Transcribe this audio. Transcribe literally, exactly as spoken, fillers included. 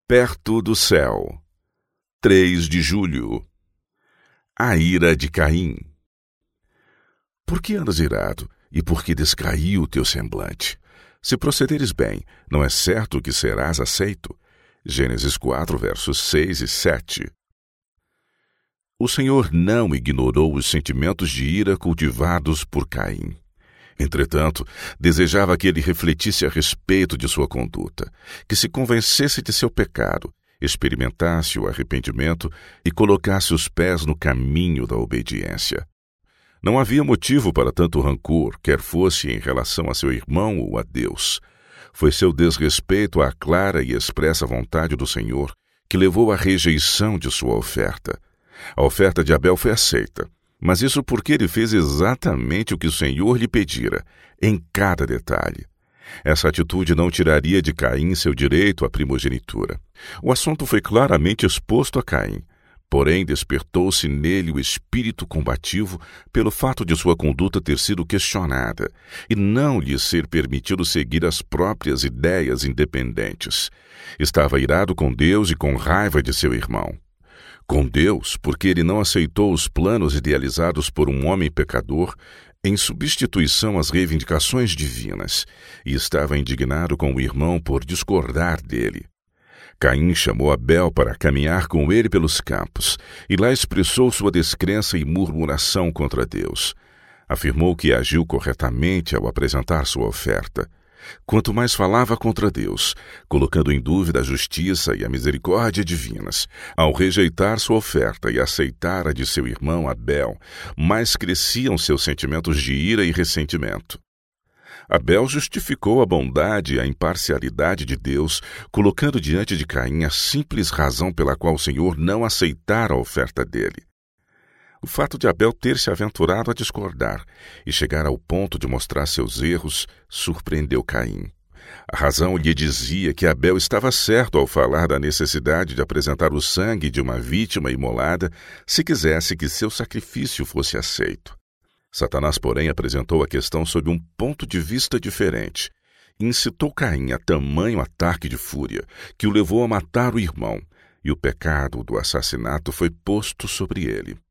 Perto do céu. três de julho. A ira de Caim. Por que andas irado, e por que descaiu o teu semblante? Se procederes bem, não é certo que serás aceito. Gênesis quatro, versos seis e sete. O Senhor não ignorou os sentimentos de ira cultivados por Caim. Entretanto, desejava que ele refletisse a respeito de sua conduta, que se convencesse de seu pecado, experimentasse o arrependimento e colocasse os pés no caminho da obediência. Não havia motivo para tanto rancor, quer fosse em relação a seu irmão ou a Deus. Foi seu desrespeito à clara e expressa vontade do Senhor que levou à rejeição de sua oferta. A oferta de Abel foi aceita, mas isso porque ele fez exatamente o que o Senhor lhe pedira, em cada detalhe. Essa atitude não tiraria de Caim seu direito à primogenitura. O assunto foi claramente exposto a Caim, porém despertou-se nele o espírito combativo pelo fato de sua conduta ter sido questionada e não lhe ser permitido seguir as próprias ideias independentes. Estava irado com Deus e com raiva de seu irmão. Com Deus, porque ele não aceitou os planos idealizados por um homem pecador em substituição às reivindicações divinas, e estava indignado com o irmão por discordar dele. Caim chamou Abel para caminhar com ele pelos campos, e lá expressou sua descrença e murmuração contra Deus. Afirmou que agiu corretamente ao apresentar sua oferta. Quanto mais falava contra Deus, colocando em dúvida a justiça e a misericórdia divinas, ao rejeitar sua oferta e aceitar a de seu irmão Abel, mais cresciam seus sentimentos de ira e ressentimento. Abel justificou a bondade e a imparcialidade de Deus, colocando diante de Caim a simples razão pela qual o Senhor não aceitara a oferta dele. O fato de Abel ter se aventurado a discordar e chegar ao ponto de mostrar seus erros surpreendeu Caim. A razão lhe dizia que Abel estava certo ao falar da necessidade de apresentar o sangue de uma vítima imolada se quisesse que seu sacrifício fosse aceito. Satanás, porém, apresentou a questão sob um ponto de vista diferente e incitou Caim a tamanho ataque de fúria que o levou a matar o irmão, e o pecado do assassinato foi posto sobre ele.